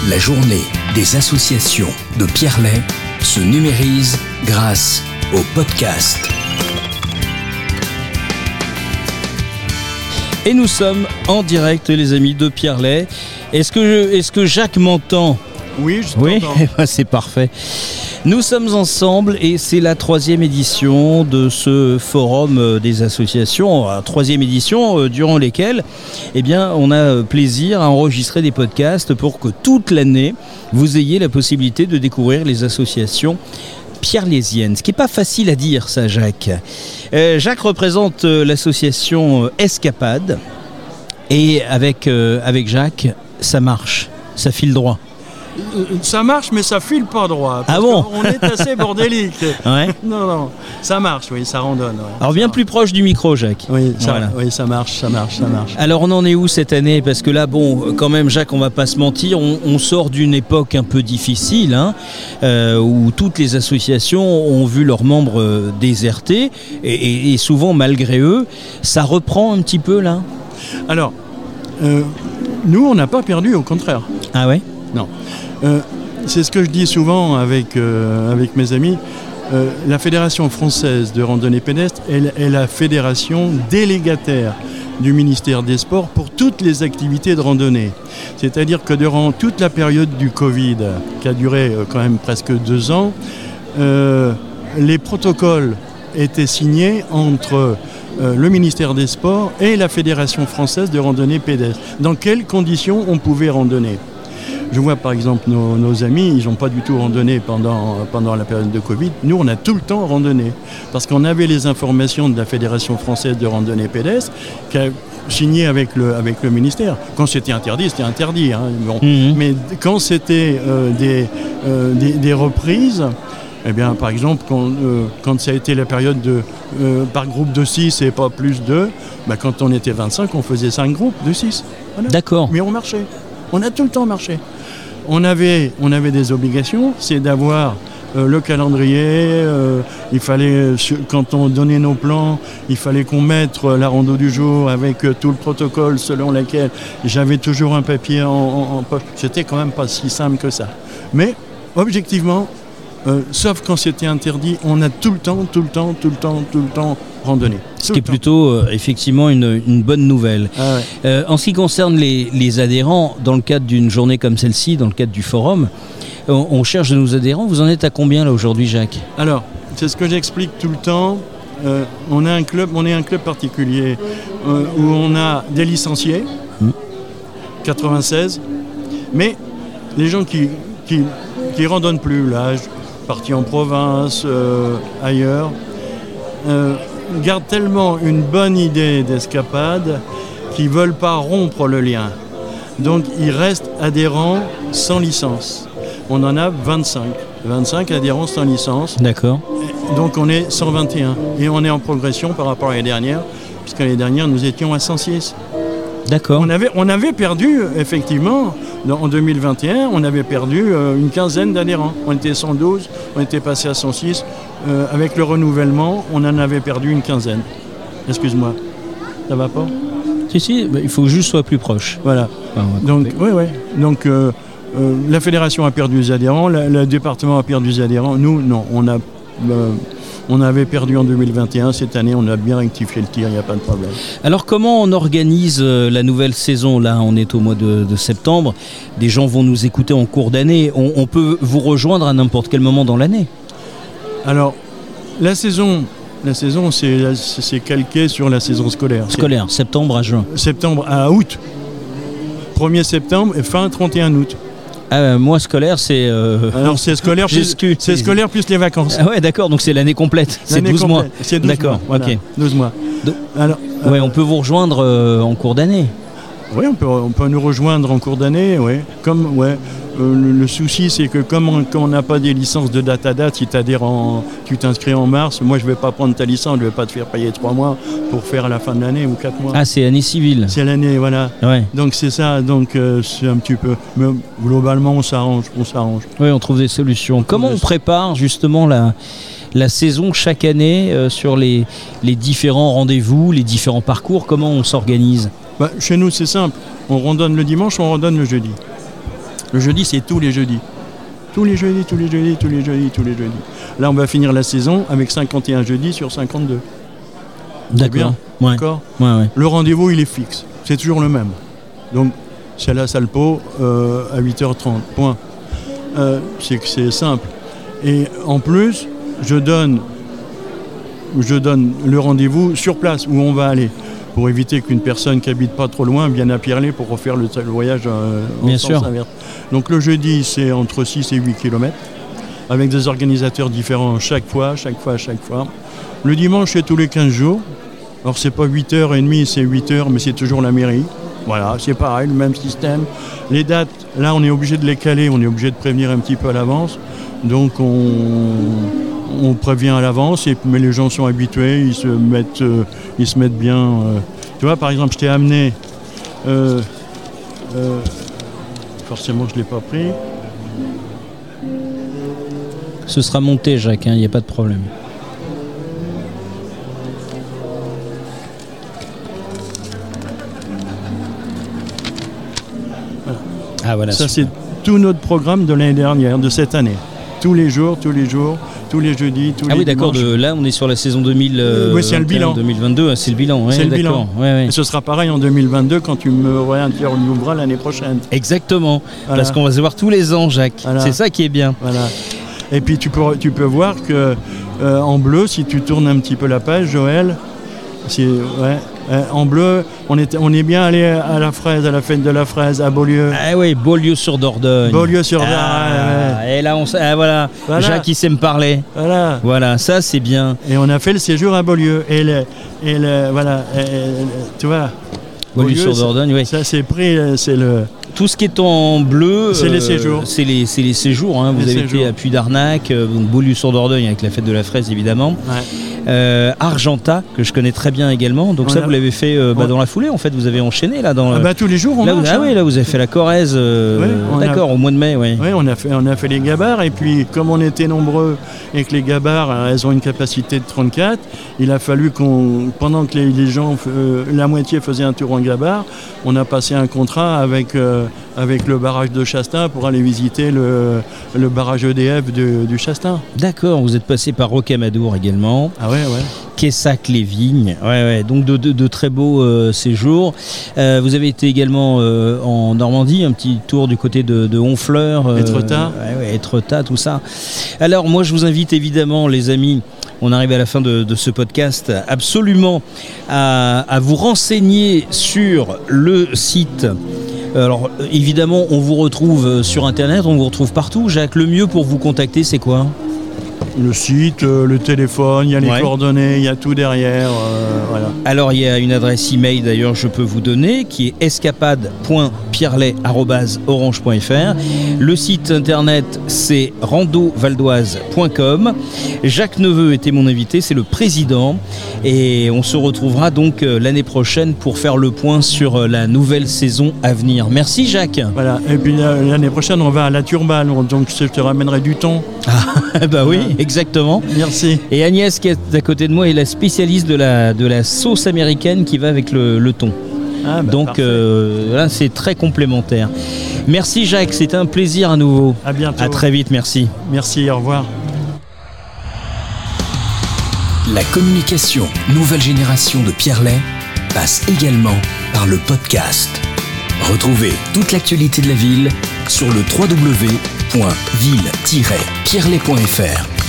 La journée des associations de Pierrelaye se numérise grâce au podcast. Et nous sommes en direct, les amis de Pierrelaye. Est-ce que Jacques m'entend ? Oui, je t'entends. Oui, c'est parfait. Nous sommes ensemble et c'est la 3e édition de ce forum des associations, 3e édition durant lesquelles on a plaisir à enregistrer des podcasts pour que toute l'année vous ayez la possibilité de découvrir les associations pierrelaysiennes. Ce qui n'est pas facile à dire ça, Jacques. Jacques représente l'association Escapade et avec Jacques, ça marche, ça file droit. Ça marche, mais ça file pas droit. Ah bon ? On est assez bordélique. Ouais. Non, ça marche, oui, ça randonne. Ouais. Alors bien plus proche du micro, Jacques. Oui, Voilà. ça marche. Alors on en est où cette année ? Parce que là, quand même, Jacques, on va pas se mentir, on sort d'une époque un peu difficile, où toutes les associations ont vu leurs membres déserter, et souvent malgré eux. Ça reprend un petit peu là ? Alors, nous, on n'a pas perdu, au contraire. Ah ouais ? Non. C'est ce que je dis souvent avec mes amis. La Fédération française de randonnée pédestre est la fédération délégataire du ministère des Sports pour toutes les activités de randonnée. C'est-à-dire que durant toute la période du Covid, qui a duré quand même presque 2 ans, les protocoles étaient signés entre le ministère des Sports et la Fédération française de randonnée pédestre. Dans quelles conditions on pouvait randonner ? Je vois par exemple nos amis, ils n'ont pas du tout randonné pendant la période de Covid. Nous, on a tout le temps randonné. Parce qu'on avait les informations de la Fédération française de randonnée pédestre qui a signé avec le ministère. Quand c'était interdit, c'était interdit. Mais quand c'était des reprises, par exemple, quand ça a été la période par groupe de 6 et pas plus de, quand on était 25, on faisait 5 groupes de 6. Voilà. D'accord. Mais on marchait. On a tout le temps marché. On avait des obligations, c'est d'avoir le calendrier. Il fallait, quand on donnait nos plans, il fallait qu'on mette la rando du jour avec tout le protocole selon lequel j'avais toujours un papier en poche. C'était quand même pas si simple que ça. Mais objectivement, sauf quand c'était interdit, on a tout le temps randonné. Ce qui est plutôt effectivement une bonne nouvelle. Ah ouais. En ce qui concerne les adhérents, dans le cadre d'une journée comme celle-ci, dans le cadre du forum, on cherche de nos adhérents. Vous en êtes à combien là aujourd'hui, Jacques ? Alors, c'est ce que j'explique tout le temps. On est un club particulier où on a des licenciés, 96, mais les gens qui randonnent plus, là, partis en province, ailleurs, gardent tellement une bonne idée d'escapade qu'ils ne veulent pas rompre le lien. Donc ils restent adhérents sans licence. On en a 25 adhérents sans licence. D'accord. Donc on est 121 et on est en progression par rapport à l'année dernière, puisque l'année dernière nous étions à 106. D'accord. On avait perdu, effectivement, en 2021, on avait perdu une quinzaine d'adhérents. On était 112, on était passé à 106. Avec le renouvellement, on en avait perdu une quinzaine. Excuse-moi, ça va pas ? Si, il faut juste soit plus proche. Voilà. Donc, oui. Donc, la fédération a perdu des adhérents, le département a perdu des adhérents. Nous, non, on avait perdu en 2021, cette année on a bien rectifié le tir, il n'y a pas de problème. Alors comment on organise la nouvelle saison ? Là on est au mois de septembre, des gens vont nous écouter en cours d'année, on peut vous rejoindre à n'importe quel moment dans l'année ? Alors la saison c'est calqué sur la saison scolaire. Scolaire, septembre à juin. Septembre à août, 1er septembre et fin 31 août. Mois scolaire, c'est... Alors c'est scolaire, plus les vacances. Ah ouais, d'accord, donc c'est l'année complète, c'est 12 mois. C'est 12 d'accord, mois, voilà, ok. 12 mois. Alors, on peut vous rejoindre en cours d'année. Oui, on peut nous rejoindre en cours d'année, oui. Le souci, c'est que comme on n'a pas des licences de date à date, si tu t'inscris en mars, moi je ne vais pas prendre ta licence, je ne vais pas te faire payer 3 mois pour faire à la fin de l'année ou 4 mois. Ah, c'est année civile. C'est l'année, voilà. Ouais. Donc c'est ça, c'est un petit peu... Mais globalement, on s'arrange. Oui, on trouve des solutions. Comment on prépare justement la saison chaque année sur les différents rendez-vous, les différents parcours ? Comment on s'organise ? Chez nous, c'est simple. On randonne le dimanche, on randonne le jeudi. Le jeudi, c'est tous les jeudis. Tous les jeudis. Là, on va finir la saison avec 51 jeudis sur 52. D'accord. Bien. Ouais. D'accord. Ouais. Le rendez-vous, il est fixe. C'est toujours le même. Donc, c'est à la salle Pau à 8h30. Point. C'est simple. Et en plus, je donne le rendez-vous sur place où on va aller, pour éviter qu'une personne qui habite pas trop loin vienne à Pierrelet pour refaire le voyage en Bien sens sûr. inverse. Donc le jeudi, c'est entre 6 et 8 km, avec des organisateurs différents chaque fois. Le dimanche, c'est tous les 15 jours. Alors c'est pas 8h30, c'est 8h, mais c'est toujours la mairie. Voilà, c'est pareil, le même système. Les dates, là, on est obligé de les caler, on est obligé de prévenir un petit peu à l'avance. Donc on prévient à l'avance, mais les gens sont habitués, ils se mettent bien. Tu vois, par exemple, je t'ai amené, forcément je ne l'ai pas pris. Ce sera monté, Jacques, il n'y a pas de problème. Voilà. Ah voilà. Ça, super. c'est tout notre programme de l'année dernière, de cette année. Tous les jours, tous les jeudis, tous les Ah oui, d'accord. dimanches. Là, on est sur la saison 2000. Oui, c'est le bilan. 2022, c'est le bilan. Ouais, C'est le d'accord. bilan. Ouais. Et ce sera pareil en 2022 quand tu me réintervieweras l'année prochaine. Exactement. Voilà. Parce qu'on va se voir tous les ans, Jacques. Voilà. C'est ça qui est bien. Voilà. Et puis tu peux voir que en bleu, si tu tournes un petit peu la page, Joël, en bleu, on est bien allé à la fraise, à la fête de la fraise, à Beaulieu. Ah oui, Beaulieu-sur-Dordogne. Beaulieu-sur-Dordogne. Et là, voilà. Jacques, il sait me parler. Voilà, ça, c'est bien. Et on a fait le séjour à Beaulieu. Tu vois. Beaulieu-sur-Dordogne, oui. Ça, c'est pris, c'est le. Tout ce qui est en bleu, c'est les séjours. C'est les séjours. Hein. Vous avez été à Puy-d'Arnac, Beaulieu-sur-Dordogne avec la fête de la fraise évidemment. Ouais. Argentat, que je connais très bien également. Donc ça, vous l'avez fait dans la foulée en fait. Vous avez enchaîné là dans. Tous les jours on marche. Là vous avez fait la Corrèze. D'accord, au mois de mai. Oui, on a fait les gabarres et puis comme on était nombreux et que les gabarres elles ont une capacité de 34, il a fallu pendant que les gens la moitié faisaient un tour en gabarre, on a passé un contrat avec le barrage de Chastin pour aller visiter le barrage EDF du Chastin. D'accord, vous êtes passé par Rocamadour également. Ah ouais. Quessac-les-Vignes. Ouais. Donc de très beaux séjours. Vous avez été également en Normandie, un petit tour du côté de Honfleur. Étretat. Étretat, tout ça. Alors moi je vous invite évidemment les amis, on arrive à la fin de ce podcast, absolument à vous renseigner sur le site. Alors évidemment on vous retrouve sur internet, on vous retrouve partout. Jacques, le mieux pour vous contacter c'est quoi ? Le site, le téléphone, il y a les coordonnées, il y a tout derrière. Voilà. Alors il y a une adresse email d'ailleurs je peux vous donner qui est escapade.pierrelet@orange.fr. Le site internet c'est randovaldoise.com. Jacques Neveu était mon invité, c'est le président et on se retrouvera donc l'année prochaine pour faire le point sur la nouvelle saison à venir. Merci Jacques. Voilà, et puis l'année prochaine on va à la Turballe, donc je te ramènerai du thon. Ah bah oui, exactement. Merci. Et Agnès qui est à côté de moi est la spécialiste de la sauce américaine qui va avec le thon. Donc là c'est très complémentaire. Merci Jacques, c'était un plaisir à nouveau. À bientôt. À très vite, merci. Merci, au revoir. La communication nouvelle génération de Pierrelet passe également par le podcast. Retrouvez toute l'actualité de la ville sur le www.ville-pierrelet.fr.